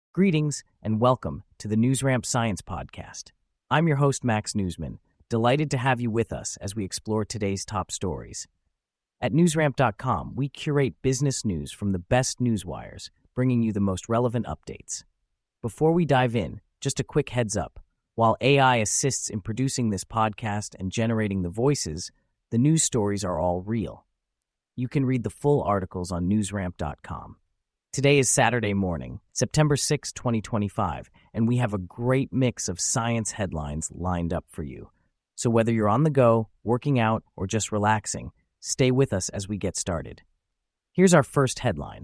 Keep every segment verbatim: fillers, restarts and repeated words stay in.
Greetings and welcome to the NewsRamp Science Podcast. I'm your host, Max Newsman, delighted to have you with us as we explore today's top stories. At newsramp dot com, we curate business news from the best newswires, bringing you the most relevant updates. Before we dive in, just a quick heads up. While A I assists in producing this podcast and generating the voices, the news stories are all real. You can read the full articles on newsramp dot com. Today is Saturday morning, September sixth, twenty twenty-five, and we have a great mix of science headlines lined up for you. So whether you're on the go, working out, or just relaxing, stay with us as we get started. Here's our first headline.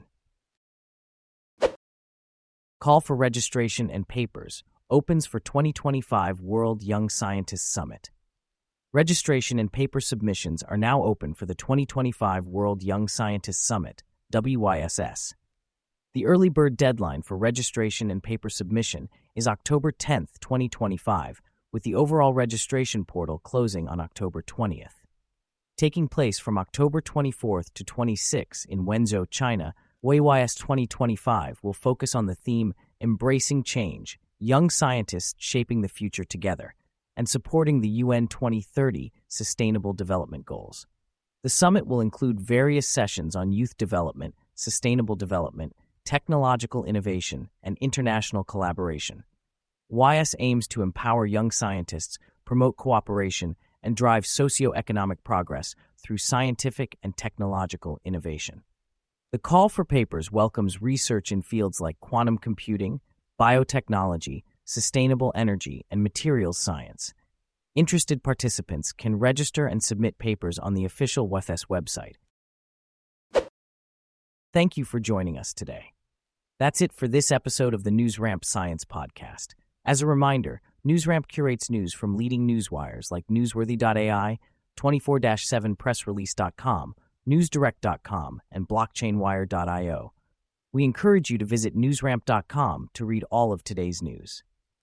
Call for registration and papers opens for twenty twenty-five World Young Scientists Summit. Registration and paper submissions are now open for the twenty twenty-five World Young Scientists Summit, W Y S S. The early bird deadline for registration and paper submission is October tenth, twenty twenty-five, with the overall registration portal closing on October twentieth. Taking place from October twenty-fourth to twenty-sixth in Wenzhou, China, W Y S twenty twenty-five will focus on the theme Embracing Change, Young Scientists Shaping the Future Together, and supporting the U N twenty thirty Sustainable Development Goals. The summit will include various sessions on youth development, sustainable development, technological innovation, and international collaboration. Y S aims to empower young scientists, promote cooperation, and drive socio-economic progress through scientific and technological innovation. The call for papers welcomes research in fields like quantum computing, biotechnology, sustainable energy, and materials science. Interested participants can register and submit papers on the official W Y S website. Thank you for joining us today. That's it for this episode of the NewsRamp Science Podcast. As a reminder, NewsRamp curates news from leading newswires like newsworthy dot A I, twenty-four seven press release dot com, newsdirect dot com, and blockchain wire dot io. We encourage you to visit newsramp dot com to read all of today's news.